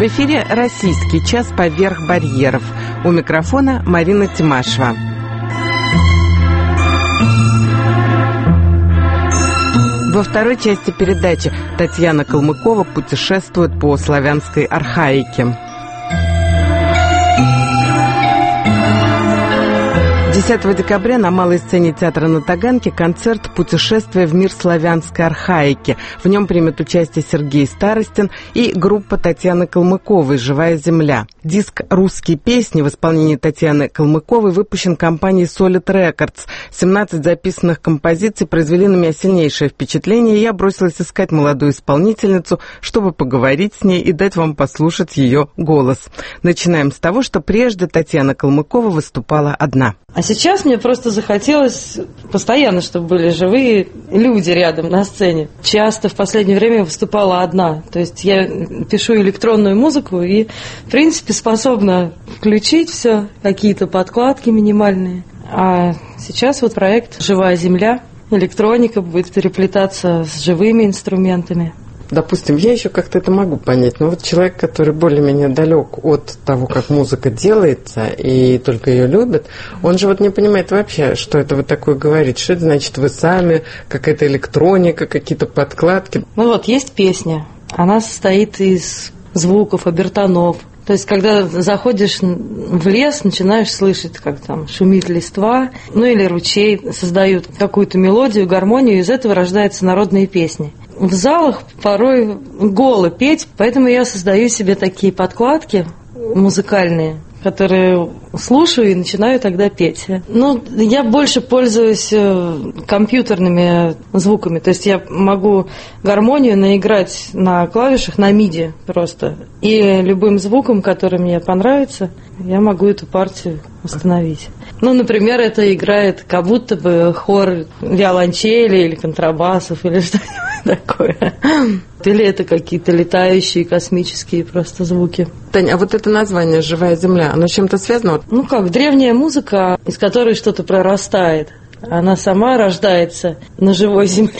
В эфире «Российский час поверх барьеров». У микрофона Марина Тимашева. Во второй части передачи Татьяна Калмыкова путешествует по славянской архаике. 10 декабря на малой сцене театра на Таганке концерт «Путешествие в мир славянской архаики». В нем примет участие Сергей Старостин и группа Татьяны Калмыковой «Живая земля». Диск «Русские песни» в исполнении Татьяны Калмыковой выпущен компанией Solid Records. 17 записанных композиций произвели на меня сильнейшее впечатление, и я бросилась искать молодую исполнительницу, чтобы поговорить с ней и дать вам послушать ее голос. Начинаем с того, что прежде Татьяна Калмыкова выступала одна. А сейчас мне просто захотелось постоянно, чтобы были живые люди рядом на сцене. Часто в последнее время выступала одна. То есть я пишу электронную музыку и, в принципе, способна включить все, какие-то подкладки минимальные. А сейчас вот проект «Живая земля». Электроника будет переплетаться с живыми инструментами. Допустим, я еще как-то это могу понять, но вот человек, который более-менее далек от того, как музыка делается, и только ее любит, он же вот не понимает вообще, что это вы такое говорите, что это значит вы сами, какая-то электроника, какие-то подкладки. Ну вот, есть песня, она состоит из звуков, обертонов. То есть, когда заходишь в лес, начинаешь слышать, как там шумит листва, ну или ручей, создают какую-то мелодию, гармонию, из этого рождаются народные песни. В залах порой голо петь, поэтому я создаю себе такие подкладки музыкальные, которые слушаю и начинаю тогда петь. Ну, я больше пользуюсь компьютерными звуками, то есть я могу гармонию наиграть на клавишах на MIDI просто, и любым звуком, который мне понравится, я могу эту партию установить. Ну, например, это играет как будто бы хор виолончели или контрабасов или что-нибудь такое. Или это какие-то летающие космические просто звуки. Таня, а вот это название «Живая земля», оно с чем-то связано? Ну как, древняя музыка, из которой что-то прорастает. Она сама рождается на живой земле.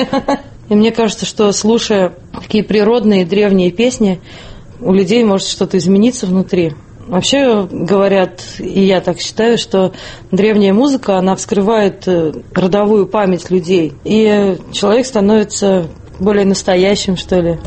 И мне кажется, что слушая такие природные древние песни, у людей может что-то измениться внутри. Вообще говорят, и я так считаю, что древняя музыка, она вскрывает родовую память людей. И человек становится более настоящим, что ли.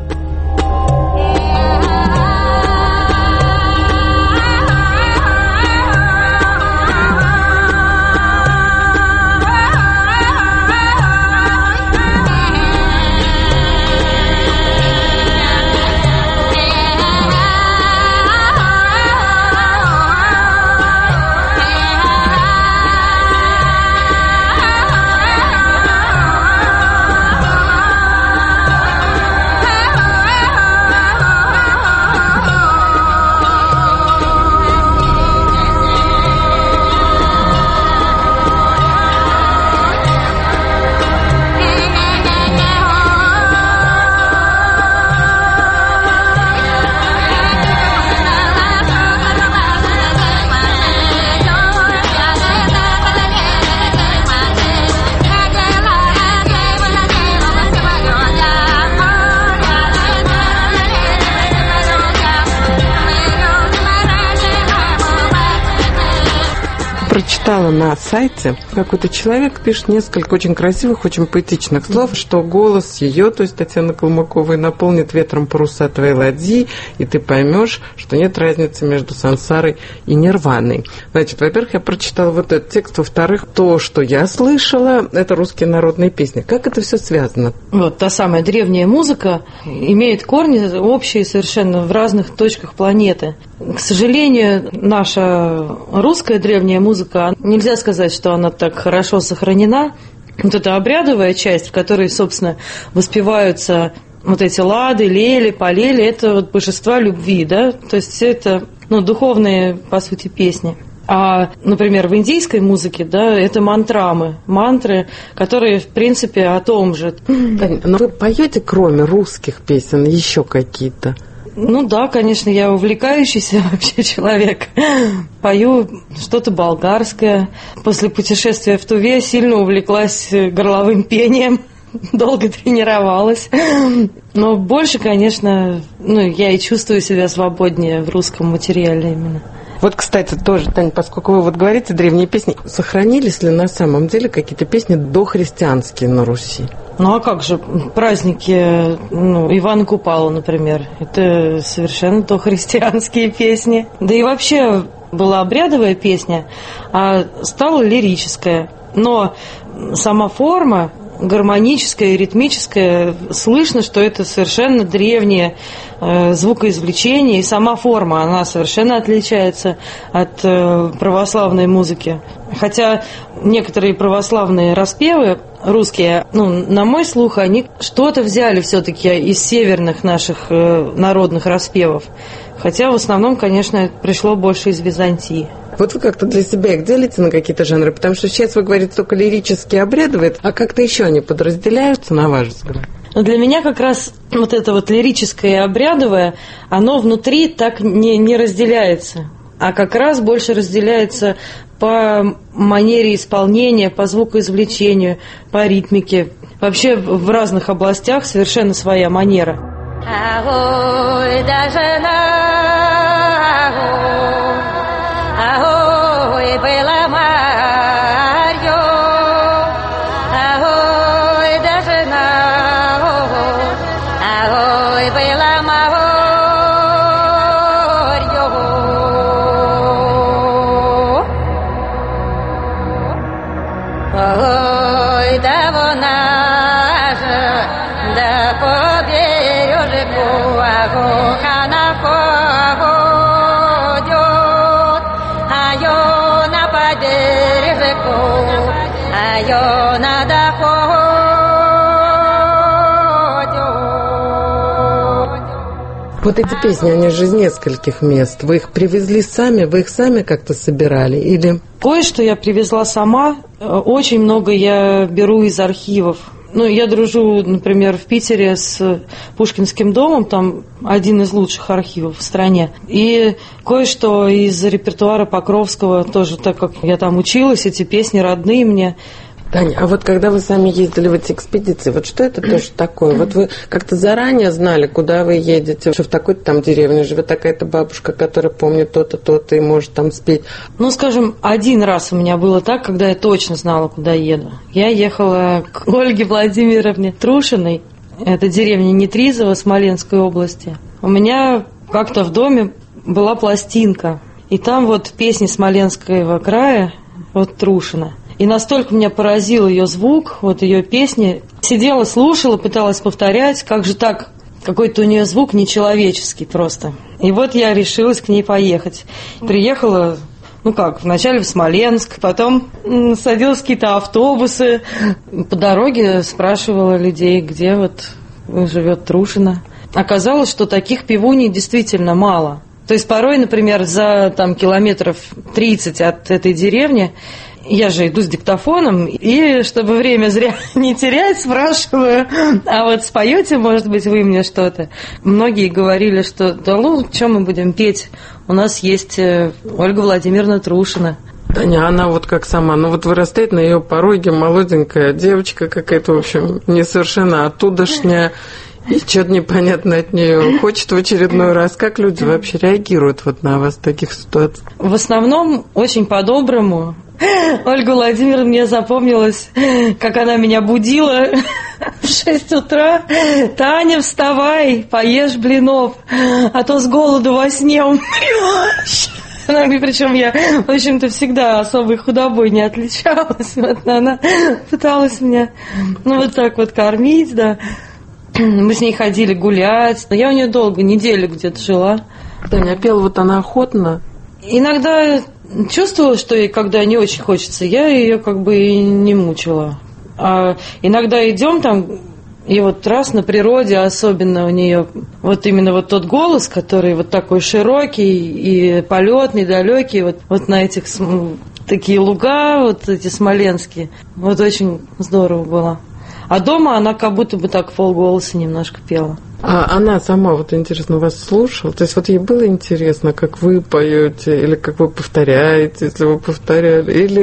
Прочитала на сайте, какой-то человек пишет несколько очень красивых, очень поэтичных слов, что голос ее, то есть Татьяны Калмыковой, наполнит ветром паруса твоей ладьи, и ты поймешь, что нет разницы между сансарой и нирваной. Значит, во-первых, я прочитала вот этот текст, во-вторых, то, что я слышала, это русские народные песни. Как это все связано? Вот та самая древняя музыка имеет корни общие совершенно в разных точках планеты. К сожалению, наша русская древняя музыка, нельзя сказать, что она так хорошо сохранена. Вот эта обрядовая часть, в которой, собственно, воспеваются вот эти лады, лели, полели, это вот божества любви, да, то есть все это, ну, духовные, по сути, песни. А, например, в индийской музыке, да, это мантры, которые, в принципе, о том же. Но вы поете, кроме русских песен, еще какие-то? Ну да, конечно, я увлекающийся вообще человек. Пою что-то болгарское. После путешествия в Туве сильно увлеклась горловым пением. долго тренировалась. Но больше, конечно, я и чувствую себя свободнее в русском материале именно. Вот, кстати, тоже, Таня, поскольку вы вот говорите древние песни, сохранились ли на самом деле какие-то песни дохристианские на Руси? Ну а как же, праздники Ивана Купала, например, это совершенно дохристианские песни. Да и вообще была обрядовая песня, а стала лирическая. Но сама форма гармоническая и ритмическая, слышно, что это совершенно древнее звукоизвлечение, и сама форма, она совершенно отличается от православной музыки. Хотя некоторые православные распевы русские, на мой слух, они что-то взяли все-таки из северных наших народных распевов. Хотя в основном, конечно, пришло больше из Византии. Вот вы как-то для себя их делите на какие-то жанры? Потому что сейчас вы говорите только лирические, обрядовые, а как-то еще они подразделяются, на ваш взгляд? Для меня как раз вот это вот лирическое и обрядовое, оно внутри так не разделяется, а как раз больше разделяется по манере исполнения, по звукоизвлечению, по ритмике. Вообще в разных областях совершенно своя манера. Вот эти песни, они же из нескольких мест. Вы их привезли сами, вы их сами как-то собирали или... Кое-что я привезла сама, очень много я беру из архивов. Я дружу, например, в Питере с Пушкинским домом, там один из лучших архивов в стране. И кое-что из репертуара Покровского, тоже так как я там училась, эти песни родные мне. Таня, а вот когда вы сами ездили в эти экспедиции, вот что это тоже такое? Вот вы как-то заранее знали, куда вы едете, что в такой-то там деревне живет такая-то бабушка, которая помнит то-то, то-то и может там спеть? Скажем, один раз у меня было так, когда я точно знала, куда еду. Я ехала к Ольге Владимировне Трушиной, это деревня Нетризово Смоленской области. У меня как-то в доме была пластинка, и там вот песни Смоленского края, вот Трушина. И настолько меня поразил ее звук, вот ее песни. Сидела, слушала, пыталась повторять, как же так, какой-то у нее звук нечеловеческий просто. И вот я решилась к ней поехать. Приехала, вначале в Смоленск, потом садилась в какие-то автобусы. По дороге спрашивала людей, где вот живет Трушина. Оказалось, что таких певуней действительно мало. То есть порой, например, за километров 30 от этой деревни я же иду с диктофоном, и чтобы время зря не терять, спрашиваю, а вот споете, может быть, вы мне что-то? Многие говорили, что что мы будем петь? У нас есть Ольга Владимировна Трушина. Таня, она вот как сама, вырастает на ее пороге молоденькая девочка какая-то, в общем, несовершенно оттудошняя, и что-то непонятно от нее хочет в очередной раз. Как люди вообще реагируют вот на вас в таких ситуациях? В основном очень по-доброму. Ольга Владимировна мне запомнилась, как она меня будила в 6 утра. Таня, вставай, поешь блинов, а то с голоду во сне умрешь. Причем я, в общем-то, всегда особой худобой не отличалась. Вот она пыталась меня вот так вот кормить, да. Мы с ней ходили гулять. Но я у нее долго, неделю где-то жила. Таня, а пела вот она охотно? Иногда чувствовала, что ей когда не очень хочется, я ее как бы и не мучила. А иногда идем там, и вот раз на природе особенно у нее вот именно вот тот голос, который вот такой широкий и полетный, далекий, вот на этих такие луга, вот эти смоленские, вот очень здорово было. А дома она как будто бы так полголоса немножко пела. А она сама, вот интересно, вас слушала? То есть вот ей было интересно, как вы поете, или как вы повторяете, если вы повторяли, или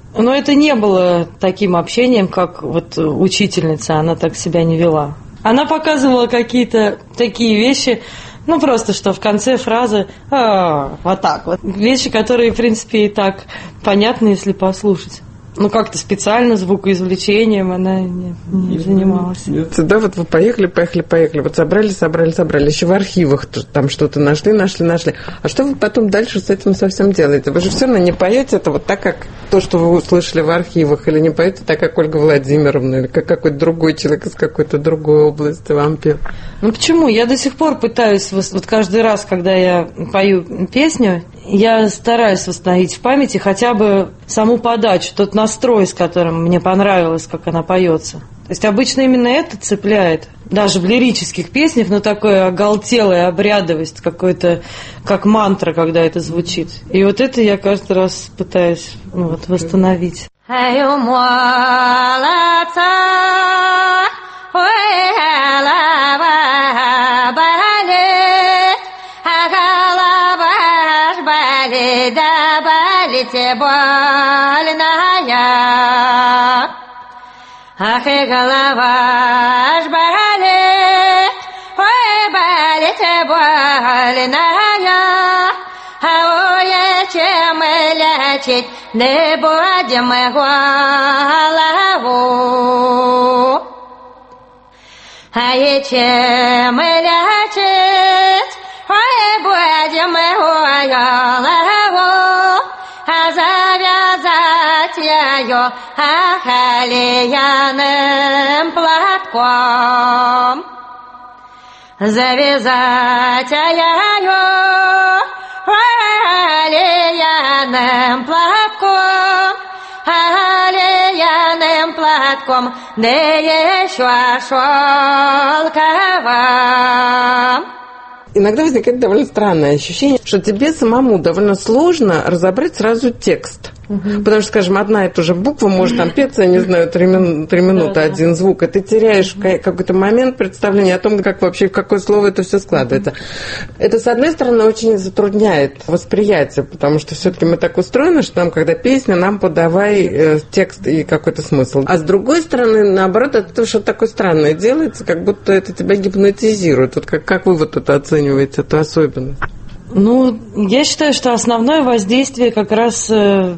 Но это не было таким общением, как вот учительница, она так себя не вела. Она показывала какие-то такие вещи, ну, просто что в конце фразы вот так вот. Вещи, которые, в принципе, и так понятны, если послушать. Ну, как-то специально звукоизвлечением она не занималась. Да, вот вы поехали. Вот собрали. Еще в архивах там что-то нашли. А что вы потом дальше с этим совсем делаете? Вы же все равно не поете это вот так, как то, что вы услышали в архивах, или не поете так, как Ольга Владимировна, или как какой-то другой человек из какой-то другой области вам пел. Ну, почему? Я до сих пор пытаюсь, вот каждый раз, когда я пою песню, я стараюсь восстановить в памяти хотя бы саму подачу, тот настрой, с которым мне понравилось, как она поется. То есть обычно именно это цепляет. Даже в лирических песнях, но такая оголтелая обрядовость, какой-то, как мантра, когда это звучит. И вот это я каждый раз пытаюсь восстановить. Ахи голова жбали, ой, балите больная, а ой, чем лечить не будем мы голову. А чем лечить, ой, будем мы голову. А завязать ее ахалияным платком. Завязать ее ахалияным платком. Ахалияным платком, да еще шелковым. Иногда возникает довольно странное ощущение, что тебе самому довольно сложно разобрать сразу текст. Потому что, скажем, одна и та же буква может там петься, я не знаю, 3 минуты один звук, и ты теряешь в какой-то момент представление о том, как вообще, в какое слово это все складывается. Это, с одной стороны, очень затрудняет восприятие, потому что все-таки мы так устроены, что нам, когда песня, нам подавай текст и какой-то смысл. А с другой стороны, наоборот, это что-то такое странное делается, как будто это тебя гипнотизирует. Вот как вы вот это оцениваете, эту особенность? Ну, я считаю, что основное воздействие как раз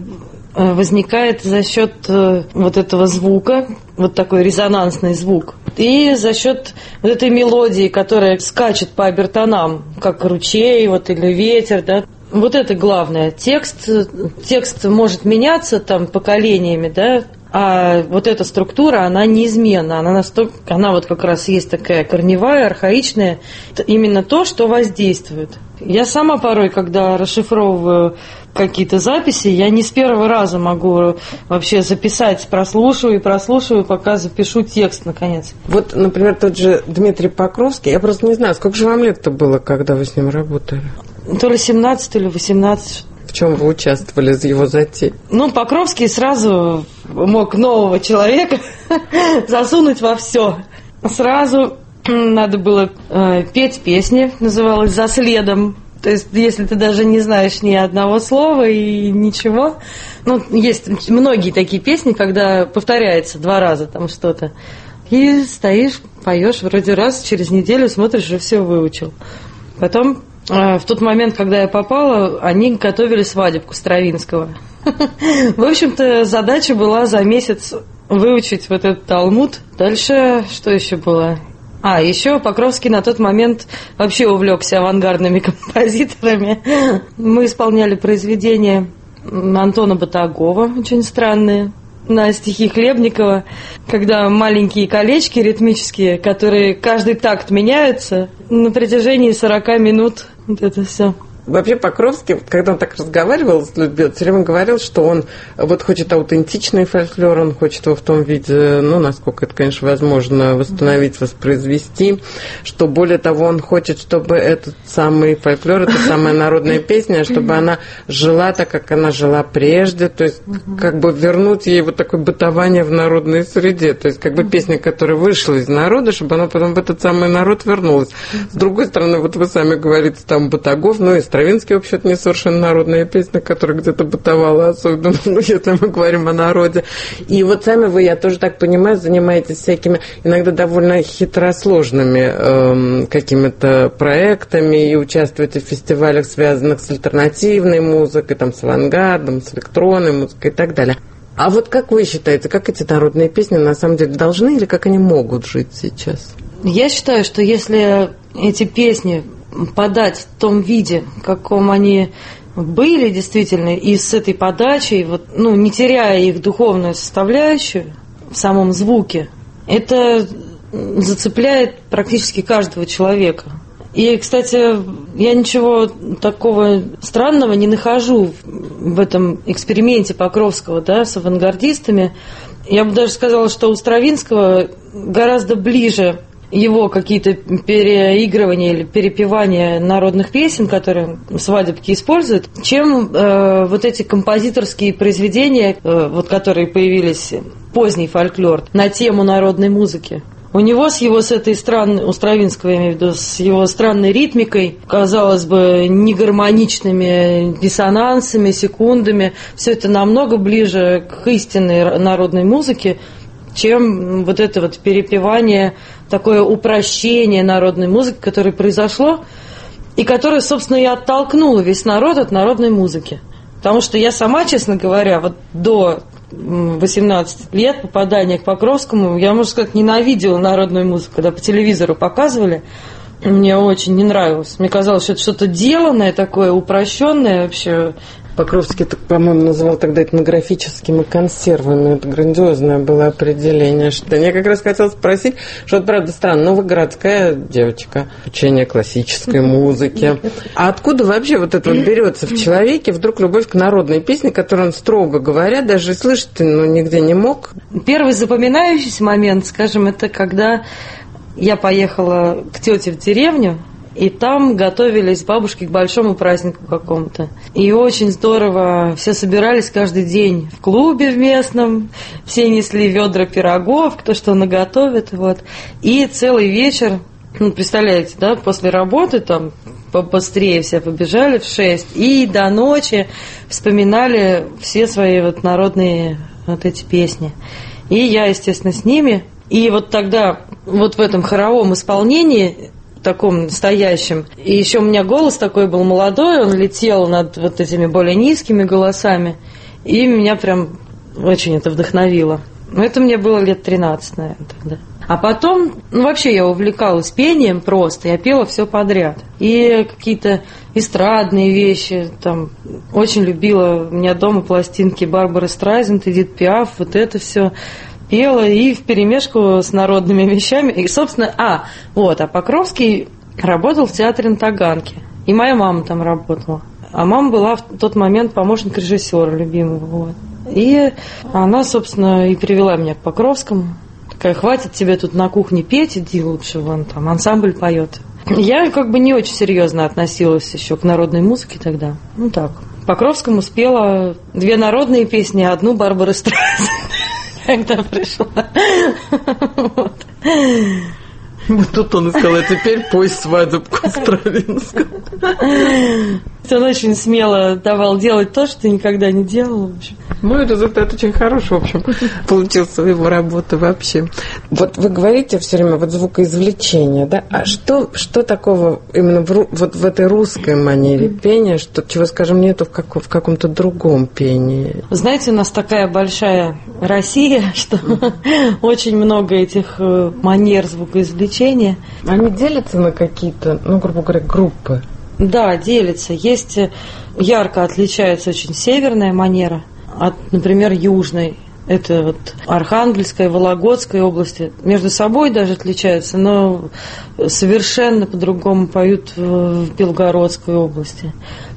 возникает за счет вот этого звука, вот такой резонансный звук, и за счет вот этой мелодии, которая скачет по обертонам, как ручей вот, или ветер, да. Вот это главное. Текст может меняться там поколениями, да, а вот эта структура, она неизменна, она вот как раз есть такая корневая, архаичная, именно то, что воздействует. Я сама порой, когда расшифровываю какие-то записи, я не с первого раза могу вообще записать, прослушиваю, пока запишу текст, наконец. Вот, например, тот же Дмитрий Покровский, я просто не знаю, сколько же вам лет-то было, когда вы с ним работали? То ли 17, то ли 18. В чем вы участвовали из его затей? Ну, Покровский сразу мог нового человека засунуть во все. Сразу надо было петь песни, называлась «За следом». То есть, если ты даже не знаешь ни одного слова и ничего. Ну, есть многие такие песни, когда повторяется 2 раза там что-то. И стоишь, поешь, вроде раз, через неделю смотришь, уже все выучил. Потом, в тот момент, когда я попала, они готовили свадебку Стравинского. В общем-то, задача была за месяц выучить вот этот талмуд. Дальше что еще было? Еще Покровский на тот момент вообще увлекся авангардными композиторами. Мы исполняли произведения Антона Батагова, очень странные, на стихи Хлебникова, когда маленькие колечки ритмические, которые каждый такт меняются на протяжении 40 минут. Вот это все. Вообще Покровский, когда он так разговаривал с людьми, все время говорил, что он вот хочет аутентичный фольклор, он хочет его в том виде, ну, насколько это, конечно, возможно, восстановить, воспроизвести, что более того, он хочет, чтобы этот самый фольклор, эта самая народная песня, чтобы она жила так, как она жила прежде, то есть как бы вернуть ей вот такое бытование в народной среде, то есть как бы песня, которая вышла из народа, чтобы она потом в этот самый народ вернулась. С другой стороны, вот вы сами говорите, там Батагов, ну и Стравинский, вообще-то, не совершенно народная песня, которая где-то бытовала, особенно, если мы говорим о народе. И вот сами вы, я тоже так понимаю, занимаетесь всякими, иногда довольно хитросложными какими-то проектами и участвуете в фестивалях, связанных с альтернативной музыкой, там, с авангардом, с электронной музыкой и так далее. А вот как вы считаете, как эти народные песни на самом деле должны или как они могут жить сейчас? Я считаю, что если эти песни подать в том виде, в каком они были действительно, и с этой подачей, вот, ну, не теряя их духовную составляющую в самом звуке, это зацепляет практически каждого человека. И, кстати, я ничего такого странного не нахожу в этом эксперименте Покровского, да, с авангардистами. Я бы даже сказала, что у Стравинского гораздо ближе его какие-то переигрывания или перепевания народных песен, которые свадебки используют, чем вот эти композиторские произведения, вот, которые появились, поздний фольклор, на тему народной музыки. У него с этой странной, у Стравинского, я имею в виду, с его странной ритмикой, казалось бы, негармоничными диссонансами, секундами, все это намного ближе к истинной народной музыке, чем вот это вот перепевание, такое упрощение народной музыки, которое произошло, и которое, собственно, и оттолкнуло весь народ от народной музыки. Потому что я сама, честно говоря, вот до 18 лет попадания к Покровскому, я, можно сказать, ненавидела народную музыку, когда по телевизору показывали. Мне очень не нравилось. Мне казалось, что это что-то деланное такое, упрощенное вообще. Покровский, по-моему, называл тогда этнографическими консервами. Это грандиозное было определение. Что я как раз хотела спросить, что это, правда, странно. Новогородская девочка, учение классической музыки. А откуда вообще вот это вот берется в человеке вдруг любовь к народной песне, которую он, строго говоря, даже слышать нигде не мог? Первый запоминающийся момент, скажем, это когда я поехала к тете в деревню, и там готовились бабушки к большому празднику какому-то. И очень здорово, все собирались каждый день в клубе в местном, все несли ведра пирогов, кто что наготовит, вот. И целый вечер, ну, представляете, да, после работы там побыстрее все побежали в 6, и до ночи вспоминали все свои вот народные вот эти песни. И я, естественно, с ними. И вот тогда, вот в этом хоровом исполнении, таком настоящем. И еще у меня голос такой был молодой, он летел над вот этими более низкими голосами, и меня прям очень это вдохновило. Но это мне было лет 13, наверное, тогда. А потом, ну, вообще я увлекалась пением просто, я пела все подряд. И какие-то эстрадные вещи, там, очень любила, у меня дома пластинки Барбары Страйзенд, Эдит Пиаф, вот это все пела и вперемешку с народными вещами. И, собственно, а Покровский работал в театре на Таганке. И моя мама там работала. А мама была в тот момент помощник режиссера любимого. Вот. И она, собственно, и привела меня к Покровскому. Такая: хватит тебе тут на кухне петь, иди лучше, вон там ансамбль поет. Я как бы не очень серьезно относилась еще к народной музыке тогда. Ну так. Покровскому спела 2 народные песни, 1 Барбары Страйзенд. Когда пришла. Вот. Вот тут он и сказал: теперь пой свадебку Стравинского. Он очень смело давал делать то, что ты никогда не делал. В общем. Мой результат очень хороший, в общем, получился в его работе вообще. Вот вы говорите все время вот звукоизвлечение, да? А что такого именно вот в этой русской манере пения, чего, скажем, нету в каком-то другом пении? Знаете, у нас такая большая Россия, что очень много этих манер звукоизвлечения. Они делятся на какие-то, ну, грубо говоря, группы? Да, делятся. Есть, ярко отличается очень северная манера от, например, южной. Это вот Архангельская, Вологодская области. Между собой даже отличаются, но совершенно по-другому поют в Белгородской области.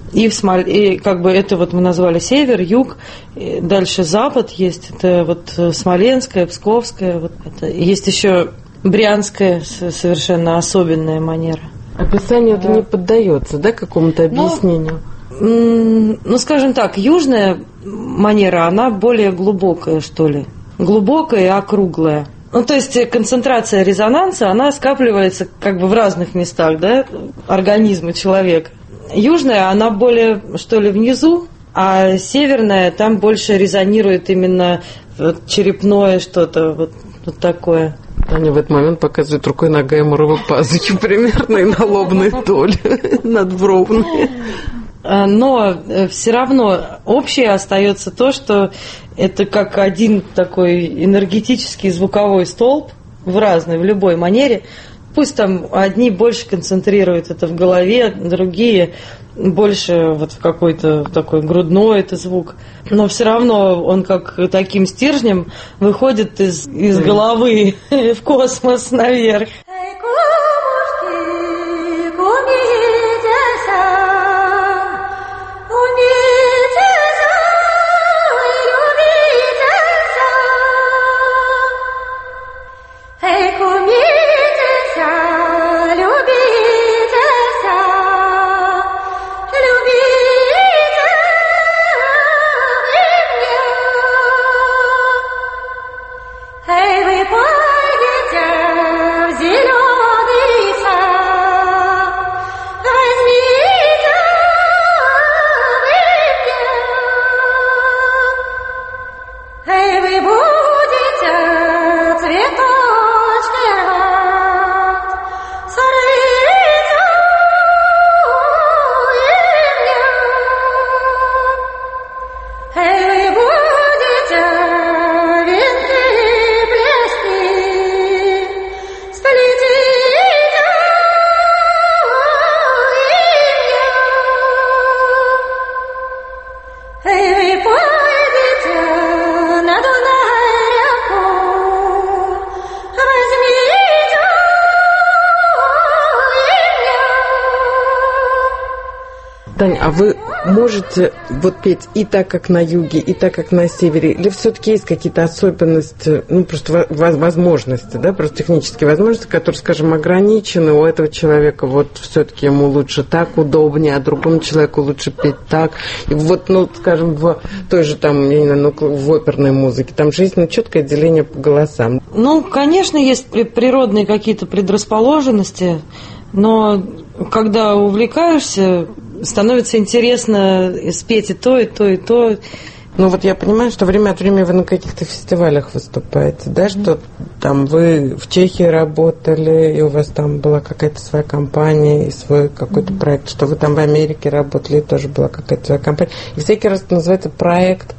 И как бы это вот мы назвали север, юг, дальше запад есть, это вот Смоленская, Псковская, вот это. Есть еще Брянская совершенно особенная манера. Описанию это не поддается, да, какому-то объяснению? Ну, скажем так, южная манера, она более глубокая, что ли. Глубокая и округлая. Ну, то есть концентрация резонанса, она скапливается как бы в разных местах, да, организма человека. южная, она более, что ли, внизу, а северная, там больше резонирует именно вот черепное что-то, вот такое. Они в этот момент показывают рукой нога Амуровой пазухи примерно и на лобной доли надбровной. Но все равно общее остается то, что это как один такой энергетический звуковой столб в любой манере. Пусть там одни больше концентрируют это в голове, другие больше вот в какой-то такой грудной это звук. Но все равно он как таким стержнем выходит из головы в космос наверх. Тань, а вы можете вот петь и так, как на юге, и так, как на севере? Или все-таки есть какие-то особенности, ну, просто возможности, да, просто технические возможности, которые, скажем, ограничены у этого человека, вот все-таки ему лучше так, удобнее, а другому человеку лучше петь так. И вот, ну, скажем, в той же там, я не знаю, ну, в оперной музыке, там же есть, ну, четкое деление по голосам. Ну, конечно, есть природные какие-то предрасположенности, но когда увлекаешься, становится интересно спеть и то, и то, и то. Ну вот я понимаю, что время от времени вы на каких-то фестивалях выступаете, да, что там вы в Чехии работали, и у вас там была какая-то своя компания и свой какой-то проект, что вы там в Америке работали, и тоже была какая-то своя компания. И всякий раз это называется проект.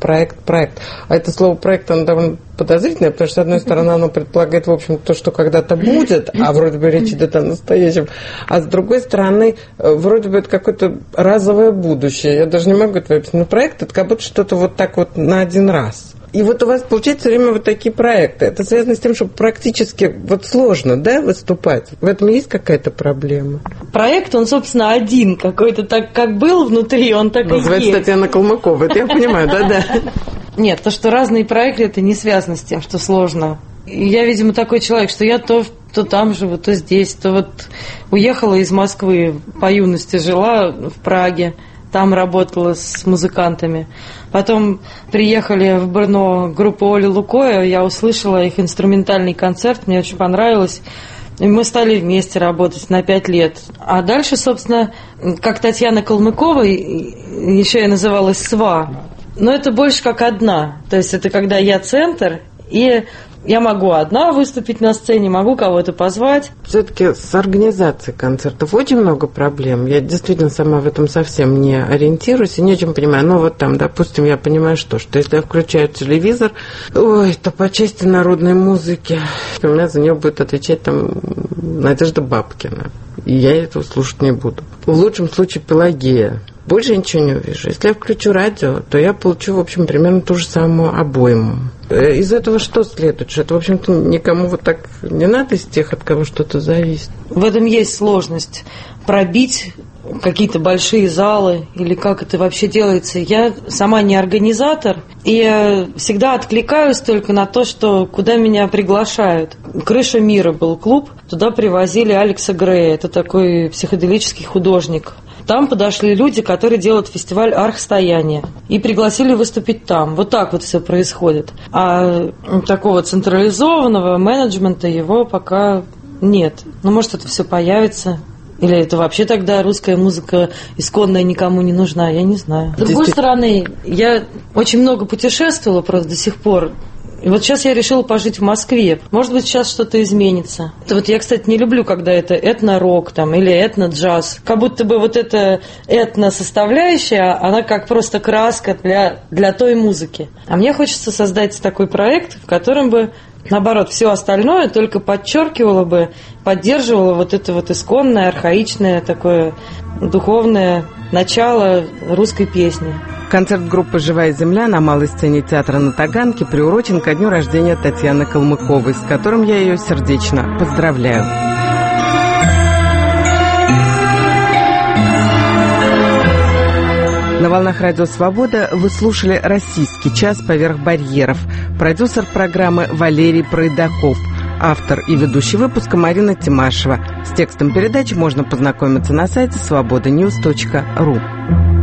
А это слово проект, оно довольно подозрительное, потому что, с одной стороны, оно предполагает, в общем, то, что когда-то будет, а вроде бы речь идет о настоящем, а с другой стороны, вроде бы это какое-то разовое будущее. Я даже не могу это выписать. Но проект — это как будто что-то вот так вот на один раз. И вот у вас получается все время вот такие проекты. Это связано с тем, что практически вот сложно, да, выступать? В этом есть какая-то проблема? Проект, он, собственно, один какой-то, так как был внутри, он так и есть. Называется Татьяна Калмыкова, это я понимаю, да-да. Нет, то, что разные проекты, это не связано с тем, что сложно. И я, видимо, такой человек, что я то там живу, то здесь, то вот уехала из Москвы, по юности жила в Праге, там работала с музыкантами. Потом приехали в Брно группа Оли Лукоя, я услышала их инструментальный концерт, мне очень понравилось. И мы стали вместе работать на 5 лет. А дальше, собственно, как Татьяна Калмыкова, еще я называлась СВА. Но это больше как одна. То есть это когда я центр, и я могу одна выступить на сцене, могу кого-то позвать. Все-таки с организацией концертов очень много проблем. Я действительно сама в этом совсем не ориентируюсь и не очень понимаю. Ну вот там, допустим, я понимаю, что если я включаю телевизор, то по части народной музыки у меня за нее будет отвечать там Надежда Бабкина. И я этого слушать не буду. В лучшем случае Пелагея. Больше я ничего не увижу. Если я включу радио, то я получу, в общем, примерно ту же самую обойму. Из этого что следует? Что это, в общем-то, никому вот так не надо из тех, от кого что-то зависит. В этом есть сложность. Пробить какие-то большие залы, или как это вообще делается. Я сама не организатор, и всегда откликаюсь только на то, что куда меня приглашают. «Крыша мира» был клуб, туда привозили Алекса Грея, это такой психоделический художник. Там подошли люди, которые делают фестиваль «Архстояние», и пригласили выступить там. Вот так вот все происходит. А такого централизованного менеджмента его пока нет. Ну, может, это все появится. Или это вообще тогда русская музыка исконная никому не нужна, я не знаю. С другой стороны, я очень много путешествовала просто до сих пор. И вот сейчас я решила пожить в Москве. Может быть, сейчас что-то изменится. Это вот я, кстати, не люблю, когда это этно-рок там, или этно-джаз. Как будто бы вот эта этно-составляющая, она как просто краска для той музыки. А мне хочется создать такой проект, в котором бы, наоборот, все остальное только подчеркивало бы, поддерживало вот это вот исконное, архаичное такое духовное начало русской песни. Концерт группы «Живая земля» на малой сцене театра на Таганке приурочен ко дню рождения Татьяны Калмыковой, с которым я ее сердечно поздравляю. На волнах Радио Свобода вы слушали «Российский час поверх барьеров». Продюсер программы Валерий Пройдаков. Автор и ведущий выпуска Марина Тимашева. С текстом передачи можно познакомиться на сайте svobodanews.ru.